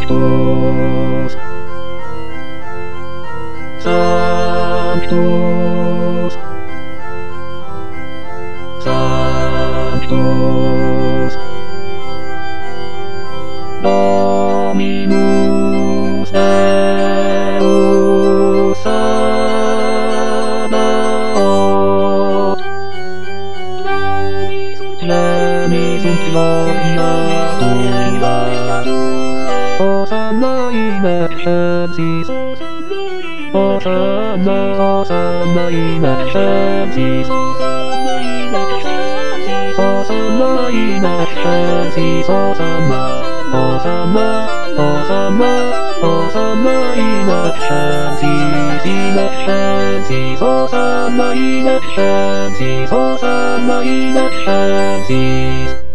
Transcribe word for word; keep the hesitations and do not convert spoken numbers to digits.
Sanctus, Sanctus, Sanctus, Dominus Deus Sabaoth, Plenius ut gloria tua, Hosanna in excelsis, Hosanna, Hosanna in excelsis, Hosanna in excelsis, Hosanna, Hosanna, Hosanna, Hosanna in excelsis, in excelsis, Hosanna in excelsis, Hosanna in excelsis.